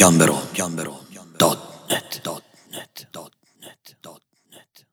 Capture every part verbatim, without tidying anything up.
Gambero, Gambero, dot net, dot net, dot net, dot net.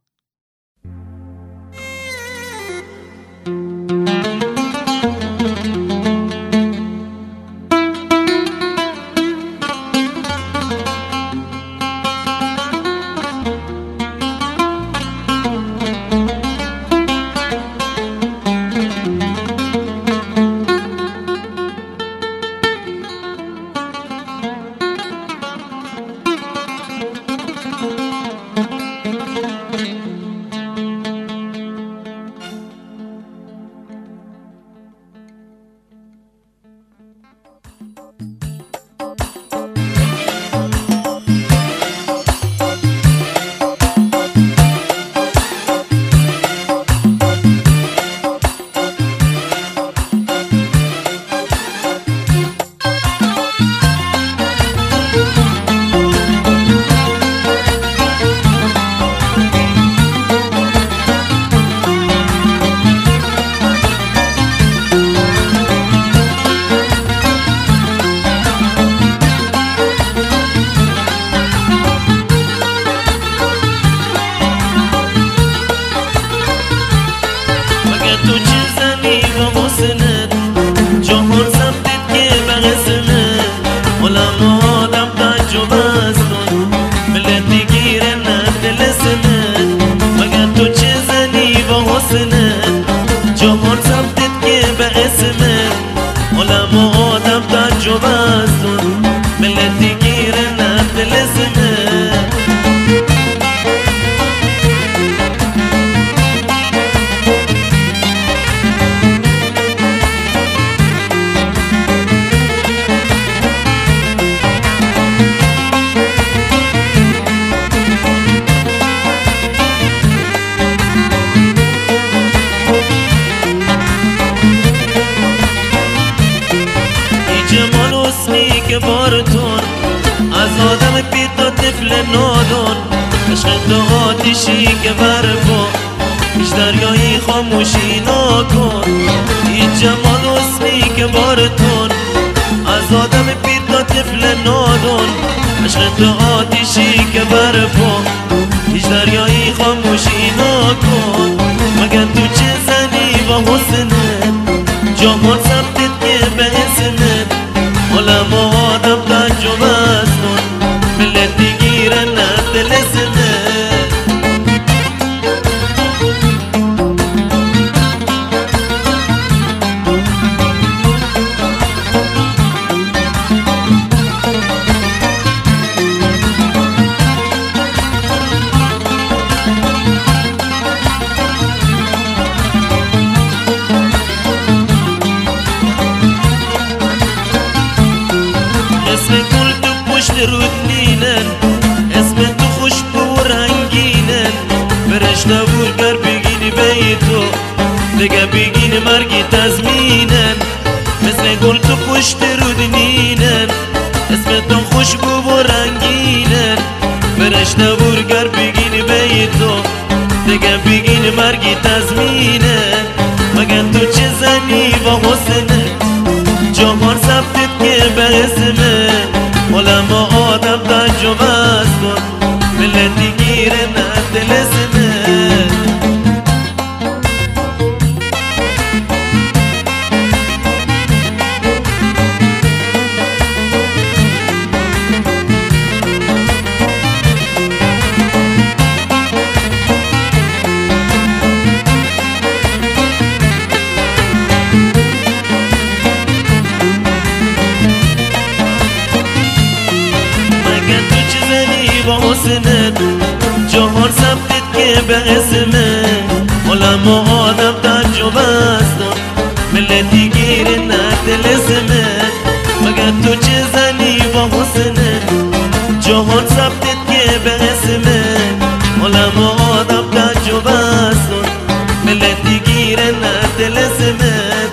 بارتون از آدم بی تا طفل نادان، عشق تو آتشی که برپا هیچ دریایی خاموشی نکن. این جمال و اسمی که بارتون از آدم بی تا طفل نادان، عشق تو آتشی که برپا هیچ دریایی خاموشی نکن. مگر تو چه زنی با حسنت جمال ثبتت که به اسمت عالم و آدم تعجب است کن، ملت دیگیرن دل اسمت. رود نینن اسم تو خوشبو و رنگینن، فرشته بود گر بگین بی تو دیگه بگین مرگی تزمینن. مثل گل تو پشت رود نینن اسم تو خوشبو و رنگینن، فرشته بود گر بگین بی تو دیگه بگین مرگی تزمینن. مگر تو چه زنی و حسنت جمال ثبتت که به اسمت عالم و آدم تعجب است کن، ملت دیگیرن دل اسمت. حسنت جهان ثبتت که به اسمت عالم و آدم تعجب است ملت دیگیرن دل اسمت. مگر تو چه زنی با حسنت جهان ثبتت که به اسمت عالم و آدم تعجب است ملت دیگیرن دل اسمت.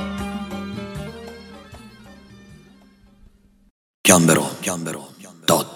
Gambero, Gambero, dot